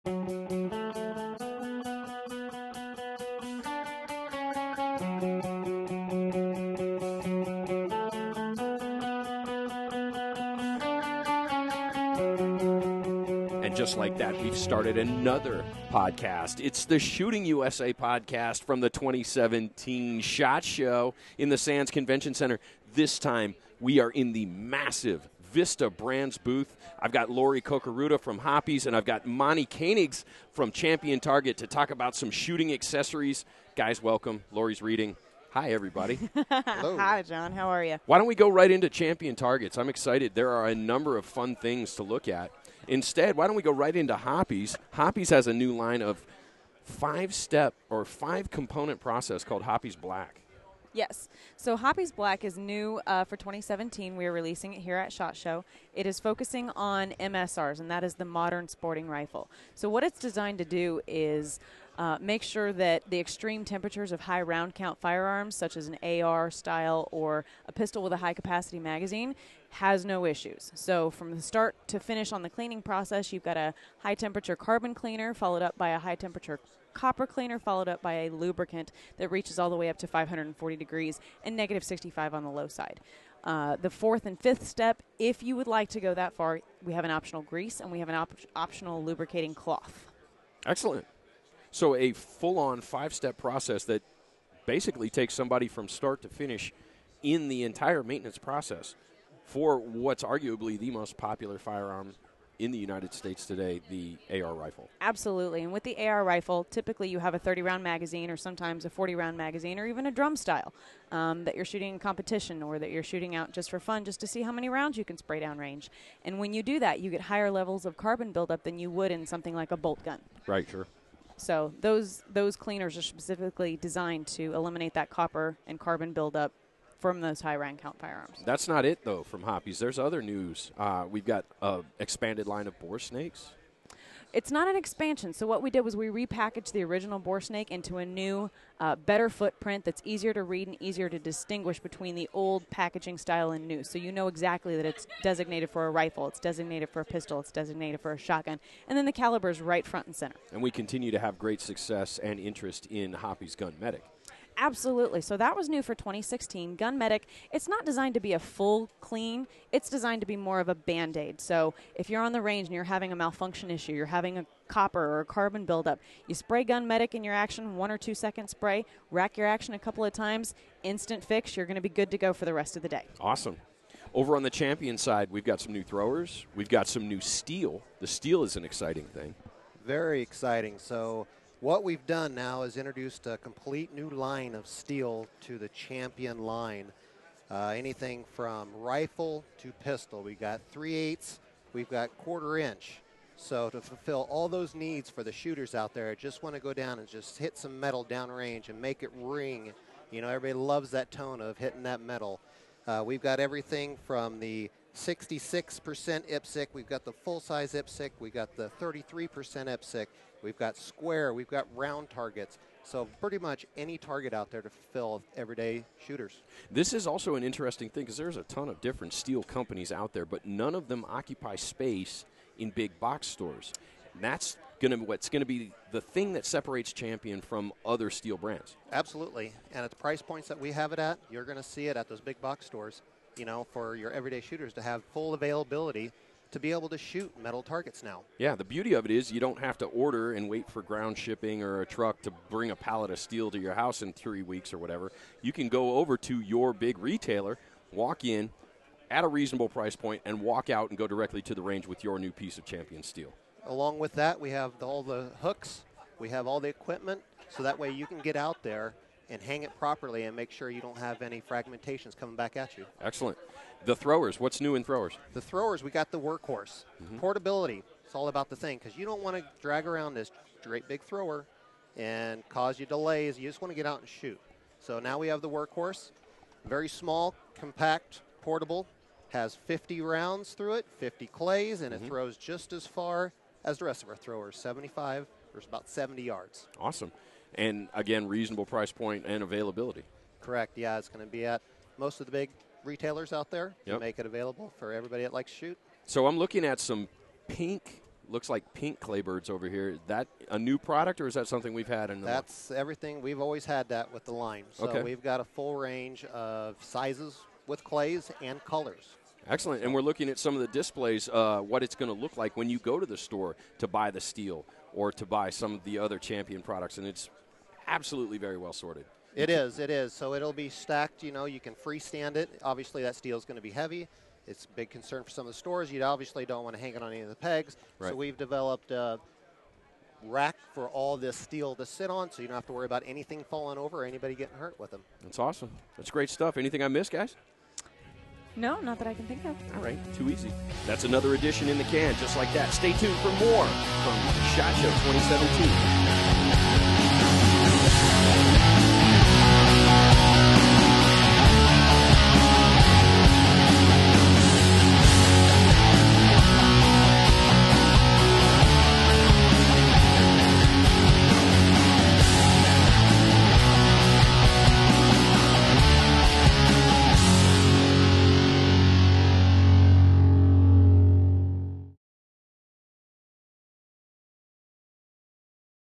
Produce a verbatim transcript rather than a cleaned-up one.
Just like that, we've started another podcast. It's the Shooting U S A podcast from the twenty seventeen SHOT Show in the Sands Convention Center. This time, we are in the massive Vista Brands booth. I've got Lori Kokaruta from Hoppe's, and I've got Monty Koenigs from Champion Target to talk about some shooting accessories. Guys, welcome. Lori's reading. Hi, everybody. Hello. Hi, John. How are you? Why don't we go right into Champion Targets? I'm excited. There are a number of fun things to look at. Instead, why don't we go right into Hoppe's? Hoppe's has a new line of five-step or five-component process called Hoppe's Black. Yes. So Hoppe's Black is new uh, for twenty seventeen. We are releasing it here at SHOT Show. It is focusing on M S Rs, and that is the modern sporting rifle. So what it's designed to do is uh, make sure that the extreme temperatures of high round count firearms, such as an A R style or a pistol with a high-capacity magazine, has no issues. So from the start to finish on the cleaning process, you've got a high-temperature carbon cleaner followed up by a high-temperature copper cleaner followed up by a lubricant that reaches all the way up to five hundred forty degrees and negative sixty-five on the low side. Uh, the fourth and fifth step, if you would like to go that far, we have an optional grease and we have an op- optional lubricating cloth. Excellent. So a full-on five-step process that basically takes somebody from start to finish in the entire maintenance process for what's arguably the most popular firearm in the United States today, the A R rifle. Absolutely. And with the A R rifle, typically you have a thirty-round magazine or sometimes a forty-round magazine or even a drum style um, that you're shooting in competition or that you're shooting out just for fun, just to see how many rounds you can spray down range. And when you do that, you get higher levels of carbon buildup than you would in something like a bolt gun. Right, sure. So those those cleaners are specifically designed to eliminate that copper and carbon buildup from those high round count firearms. That's not it, though, from Hoppe's. There's other news. Uh, we've got an expanded line of bore snakes. It's not an expansion. So what we did was we repackaged the original bore snake into a new, uh, better footprint that's easier to read and easier to distinguish between the old packaging style and new. So you know exactly that it's designated for a rifle, it's designated for a pistol, it's designated for a shotgun, and then the caliber is right front and center. And we continue to have great success and interest in Hoppe's Gun Medic. Absolutely. So that was new for twenty sixteen. Gun Medic, it's not designed to be a full clean. It's designed to be more of a Band-Aid. So if you're on the range and you're having a malfunction issue, you're having a copper or a carbon buildup, you spray Gun Medic in your action, one or two second spray, rack your action a couple of times, instant fix, you're going to be good to go for the rest of the day. Awesome. Over on the Champion side, we've got some new throwers. We've got some new steel. The steel is an exciting thing. Very exciting. So what we've done now is introduced a complete new line of steel to the Champion line. Uh, anything from rifle to pistol. We've got three eighths, we've got quarter inch. So to fulfill all those needs for the shooters out there, just want to go down and just hit some metal downrange and make it ring. You know, everybody loves that tone of hitting that metal. Uh, we've got everything from the sixty-six percent I P S C, we've got the full-size I P S C, we've got the thirty-three percent I P S C, we've got square, we've got round targets. So pretty much any target out there to fulfill everyday shooters. This is also an interesting thing because there's a ton of different steel companies out there, but none of them occupy space in big box stores. And that's going to what's going to be the thing that separates Champion from other steel brands. Absolutely. And at the price points that we have it at, you're going to see it at those big box stores, you know, for your everyday shooters to have full availability to be able to shoot metal targets now. Yeah, the beauty of it is you don't have to order and wait for ground shipping or a truck to bring a pallet of steel to your house in three weeks or whatever. You can go over to your big retailer, walk in at a reasonable price point, and walk out and go directly to the range with your new piece of Champion steel. Along with that, we have the, all the hooks, we have all the equipment, so that way you can get out there and hang it properly and make sure you don't have any fragmentations coming back at you. Excellent. The throwers, what's new in throwers? The throwers, we got the workhorse. Mm-hmm. Portability, it's all about the thing, because you don't want to drag around this great big thrower and cause you delays. You just want to get out and shoot. So now we have the workhorse, very small, compact, portable, has fifty rounds through it, fifty clays, and mm-hmm. it throws just as far as the rest of our throwers, seventy-five, there's about seventy yards. Awesome. And, again, reasonable price point and availability. Correct, yeah, it's going to be at most of the big retailers out there yep. to make it available for everybody that likes to shoot. So I'm looking at some pink looks like pink Claybirds over here. Is that a new product, or is that something we've had in the That's everything. We've always had that with the line. So Okay. we've got a full range of sizes with clays and colors. Excellent. And we're looking at some of the displays, uh, what it's going to look like when you go to the store to buy the steel or to buy some of the other Champion products. And it's absolutely very well sorted. It is, it is. So it'll be stacked, you know, you can freestand it. Obviously that steel is going to be heavy. It's a big concern for some of the stores. You obviously don't want to hang it on any of the pegs. Right. So we've developed a rack for all this steel to sit on, so you don't have to worry about anything falling over or anybody getting hurt with them. That's awesome. That's great stuff. Anything I missed, guys? No, not that I can think of. All right, too easy. That's another edition in the can, just like that. Stay tuned for more from SHOT Show twenty seventeen.